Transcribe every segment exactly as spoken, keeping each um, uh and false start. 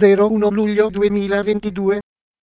zero uno luglio duemilaventidue.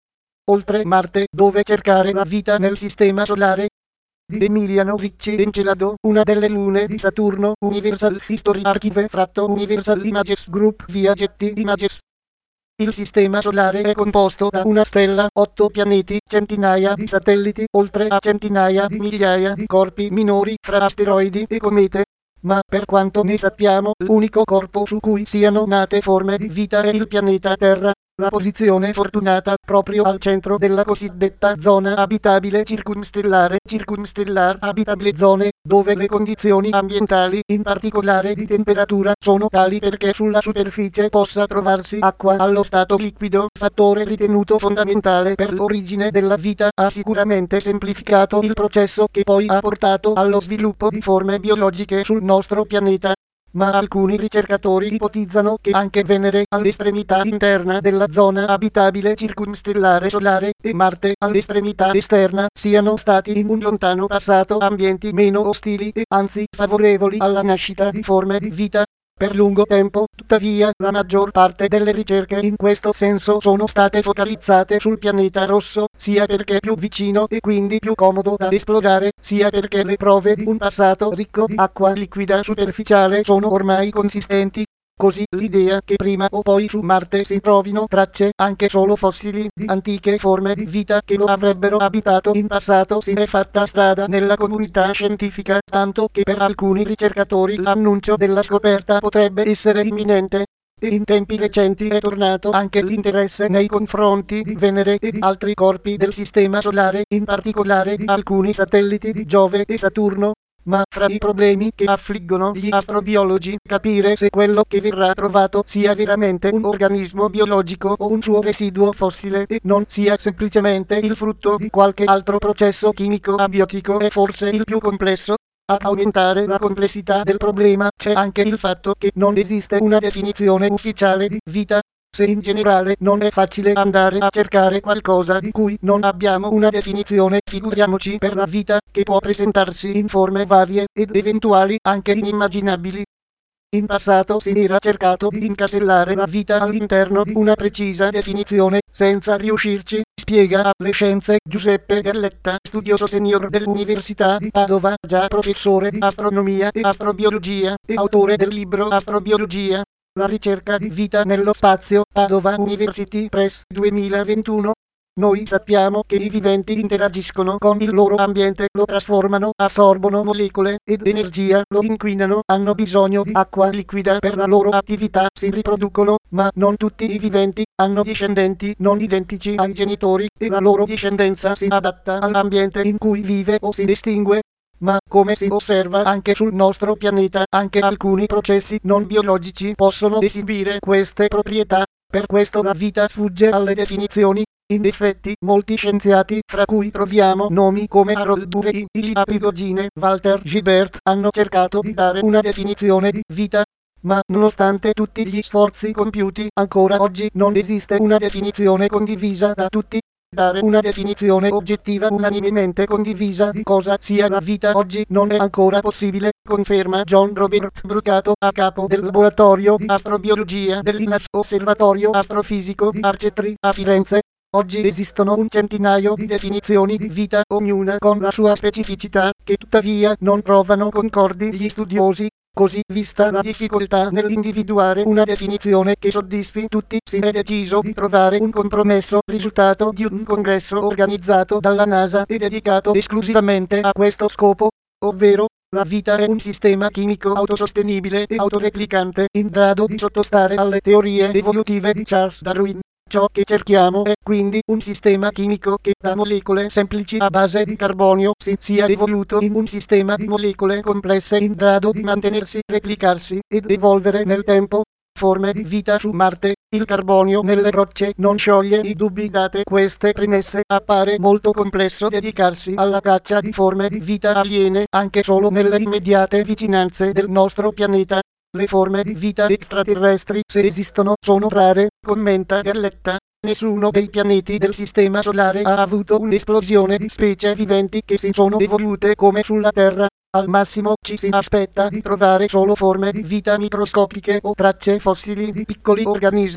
Oltre Marte, dove cercare la vita nel sistema solare? Di Emiliano Ricci Encelado, una delle lune di Saturno, Universal History Archive fratto Universal Images Group via Getty Images. Il sistema solare è composto da una stella, otto pianeti, centinaia di satelliti, oltre a centinaia di migliaia di corpi minori fra asteroidi e comete. Ma per quanto ne sappiamo, l'unico corpo su cui siano nate forme di vita è il pianeta Terra. La posizione fortunata proprio al centro della cosiddetta zona abitabile circumstellare, circumstellar abitabile zone, dove le condizioni ambientali, in particolare di temperatura, sono tali perché sulla superficie possa trovarsi acqua allo stato liquido, fattore ritenuto fondamentale per l'origine della vita, ha sicuramente semplificato il processo che poi ha portato allo sviluppo di forme biologiche sul nostro pianeta. Ma alcuni ricercatori ipotizzano che anche Venere, all'estremità interna della zona abitabile circumstellare solare, e Marte, all'estremità esterna, siano stati in un lontano passato ambienti meno ostili e anzi favorevoli alla nascita di forme di vita. Per lungo tempo, tuttavia, la maggior parte delle ricerche in questo senso sono state focalizzate sul pianeta rosso, sia perché più vicino e quindi più comodo da esplorare, sia perché le prove di un passato ricco di acqua liquida superficiale sono ormai consistenti. Così l'idea che prima o poi su Marte si trovino tracce, anche solo fossili, di antiche forme di vita che lo avrebbero abitato in passato si è fatta strada nella comunità scientifica, tanto che per alcuni ricercatori l'annuncio della scoperta potrebbe essere imminente. E in tempi recenti è tornato anche l'interesse nei confronti di Venere e di altri corpi del Sistema Solare, in particolare di alcuni satelliti di Giove e Saturno. Ma fra i problemi che affliggono gli astrobiologi, capire se quello che verrà trovato sia veramente un organismo biologico o un suo residuo fossile e non sia semplicemente il frutto di qualche altro processo chimico abiotico è forse il più complesso. Ad aumentare la complessità del problema c'è anche il fatto che non esiste una definizione ufficiale di vita. Se in generale non è facile andare a cercare qualcosa di cui non abbiamo una definizione, figuriamoci per la vita, che può presentarsi in forme varie ed eventuali anche inimmaginabili. In passato si era cercato di incasellare la vita all'interno di una precisa definizione, senza riuscirci, spiega alle scienze Giuseppe Galletta, studioso senior dell'Università di Padova, già professore di astronomia e astrobiologia, e autore del libro Astrobiologia. La ricerca di vita nello spazio, Padova University Press duemilaventuno. Noi sappiamo che i viventi interagiscono con il loro ambiente, lo trasformano, assorbono molecole ed energia, lo inquinano, hanno bisogno di acqua liquida per la loro attività, si riproducono, ma non tutti i viventi hanno discendenti non identici ai genitori e la loro discendenza si adatta all'ambiente in cui vive o si estingue. Ma come si osserva anche sul nostro pianeta, anche alcuni processi non biologici possono esibire queste proprietà. Per questo la vita sfugge alle definizioni. In effetti, molti scienziati, fra cui troviamo nomi come Harold Urey, Ilya Prigogine, Walter Gilbert, hanno cercato di dare una definizione di vita. Ma nonostante tutti gli sforzi compiuti, ancora oggi non esiste una definizione condivisa da tutti. Dare una definizione oggettiva unanimemente condivisa di cosa sia la vita oggi non è ancora possibile, conferma John Robert Brucato, a capo del laboratorio di astrobiologia dell'I N A F, Osservatorio Astrofisico di Arcetri, a Firenze. Oggi esistono un centinaio di definizioni di vita, ognuna con la sua specificità, che tuttavia non trovano concordi gli studiosi. Così, vista la difficoltà nell'individuare una definizione che soddisfi tutti, si è deciso di trovare un compromesso, risultato di un congresso organizzato dalla NASA e dedicato esclusivamente a questo scopo, ovvero la vita è un sistema chimico autosostenibile e autoreplicante, in grado di sottostare alle teorie evolutive di Charles Darwin. Ciò che cerchiamo è quindi un sistema chimico che da molecole semplici a base di carbonio si sia evoluto in un sistema di molecole complesse in grado di mantenersi, replicarsi ed evolvere nel tempo. Forme di vita su Marte. Il carbonio nelle rocce non scioglie i dubbi. Date queste premesse, appare molto complesso dedicarsi alla caccia di forme di vita aliene, anche solo nelle immediate vicinanze del nostro pianeta. Le forme di vita extraterrestri, se esistono, sono rare, commenta Galletta. Nessuno dei pianeti del Sistema Solare ha avuto un'esplosione di specie viventi che si sono evolute come sulla Terra. Al massimo ci si aspetta di trovare solo forme di vita microscopiche o tracce fossili di piccoli organismi.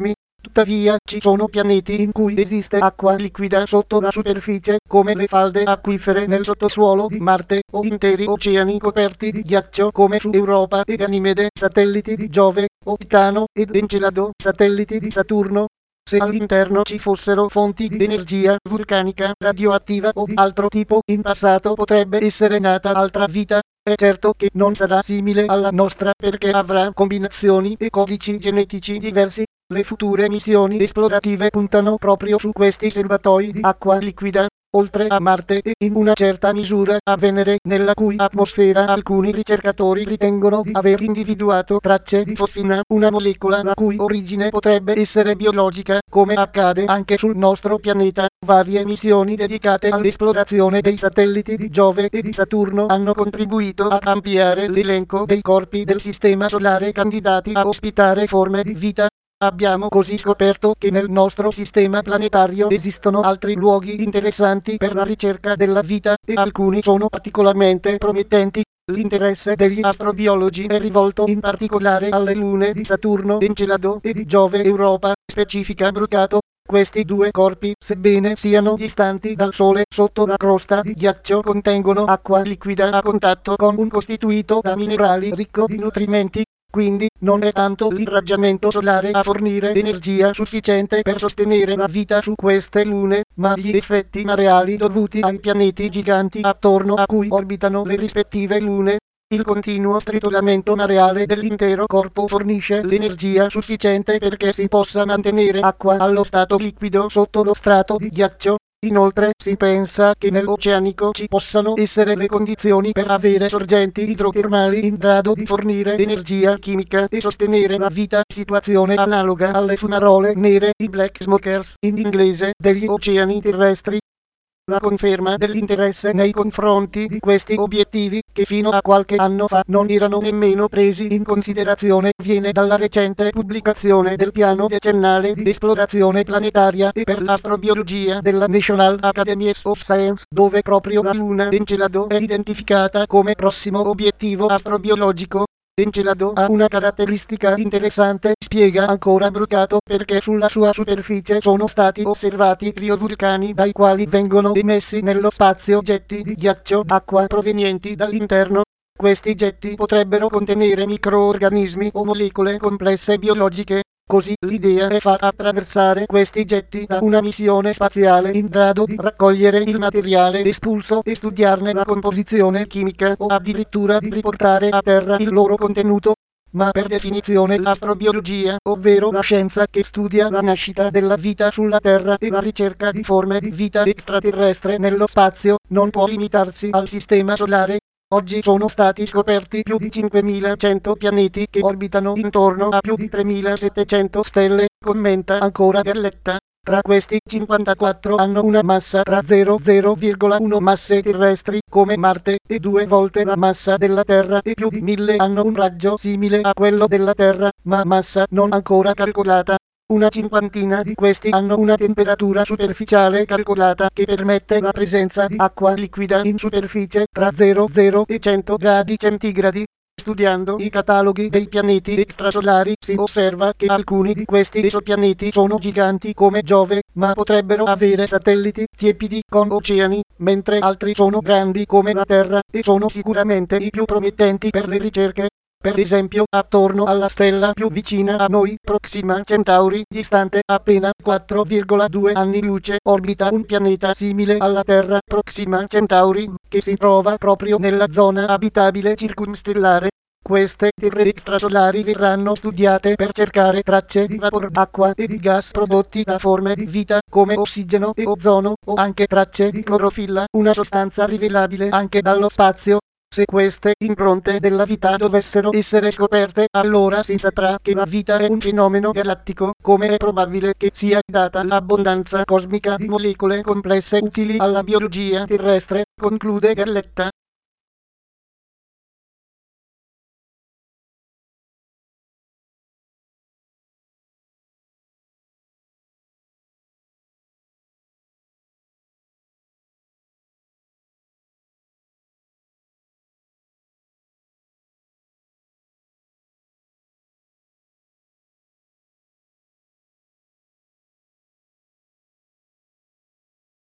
Tuttavia, ci sono pianeti in cui esiste acqua liquida sotto la superficie, come le falde acquifere nel sottosuolo di Marte, o interi oceani coperti di ghiaccio come su Europa e Ganimede, satelliti di Giove, o Titano ed Encelado, satelliti di Saturno. Se all'interno ci fossero fonti di energia vulcanica, radioattiva o di altro tipo, in passato potrebbe essere nata altra vita. È certo che non sarà simile alla nostra perché avrà combinazioni e codici genetici diversi. Le future missioni esplorative puntano proprio su questi serbatoi di acqua liquida, oltre a Marte e in una certa misura a Venere, nella cui atmosfera alcuni ricercatori ritengono di aver individuato tracce di fosfina, una molecola la cui origine potrebbe essere biologica, come accade anche sul nostro pianeta. Varie missioni dedicate all'esplorazione dei satelliti di Giove e di Saturno hanno contribuito a ampliare l'elenco dei corpi del Sistema Solare candidati a ospitare forme di vita. Abbiamo così scoperto che nel nostro sistema planetario esistono altri luoghi interessanti per la ricerca della vita, e alcuni sono particolarmente promettenti. L'interesse degli astrobiologi è rivolto in particolare alle lune di Saturno, Encelado, e di Giove, Europa, specifica Brucato. Questi due corpi, sebbene siano distanti dal Sole sotto la crosta di ghiaccio, contengono acqua liquida a contatto con un costituito da minerali ricco di nutrimenti. Quindi, non è tanto l'irraggiamento solare a fornire energia sufficiente per sostenere la vita su queste lune, ma gli effetti mareali dovuti ai pianeti giganti attorno a cui orbitano le rispettive lune. Il continuo stritolamento mareale dell'intero corpo fornisce l'energia sufficiente perché si possa mantenere acqua allo stato liquido sotto lo strato di ghiaccio. Inoltre si pensa che nell'oceanico ci possano essere le condizioni per avere sorgenti idrotermali in grado di fornire energia chimica e sostenere la vita, situazione analoga alle fumarole nere, i black smokers in inglese, degli oceani terrestri. La conferma dell'interesse nei confronti di questi obiettivi, che fino a qualche anno fa non erano nemmeno presi in considerazione, viene dalla recente pubblicazione del piano decennale di esplorazione planetaria e per l'astrobiologia della National Academy of Science, dove proprio la luna Encelado è identificata come prossimo obiettivo astrobiologico. Encelado ha una caratteristica interessante, spiega ancora Brucato, perché sulla sua superficie sono stati osservati criovulcani dai quali vengono emessi nello spazio getti di ghiaccio acqua provenienti dall'interno. Questi getti potrebbero contenere microorganismi o molecole complesse biologiche. Così l'idea è far attraversare questi getti da una missione spaziale in grado di raccogliere il materiale espulso e studiarne la composizione chimica o addirittura di riportare a terra il loro contenuto. Ma per definizione l'astrobiologia, ovvero la scienza che studia la nascita della vita sulla Terra e la ricerca di forme di vita extraterrestre nello spazio, non può limitarsi al sistema solare. Oggi sono stati scoperti più di cinquemilacento pianeti che orbitano intorno a più di tremilasettecento stelle, commenta ancora Galletta. Tra questi cinquantaquattro hanno una massa tra zero virgola zero virgola uno masse terrestri, come Marte, e due volte la massa della Terra, e più di mille hanno un raggio simile a quello della Terra, ma massa non ancora calcolata. Una cinquantina di questi hanno una temperatura superficiale calcolata che permette la presenza di acqua liquida in superficie tra zero virgola zero e cento gradi centigradi. Studiando i cataloghi dei pianeti extrasolari si osserva che alcuni di questi esopianeti sono giganti come Giove, ma potrebbero avere satelliti tiepidi con oceani, mentre altri sono grandi come la Terra e sono sicuramente i più promettenti per le ricerche. Per esempio, attorno alla stella più vicina a noi, Proxima Centauri, distante appena quattro virgola due anni luce, orbita un pianeta simile alla Terra, Proxima Centauri, che si trova proprio nella zona abitabile circumstellare. Queste terre extrasolari verranno studiate per cercare tracce di vapor d'acqua e di gas prodotti da forme di vita, come ossigeno e ozono, o anche tracce di clorofilla, una sostanza rivelabile anche dallo spazio. Se queste impronte della vita dovessero essere scoperte, allora si saprà che la vita è un fenomeno galattico, come è probabile che sia data l'abbondanza cosmica di molecole complesse utili alla biologia terrestre, conclude Galletta.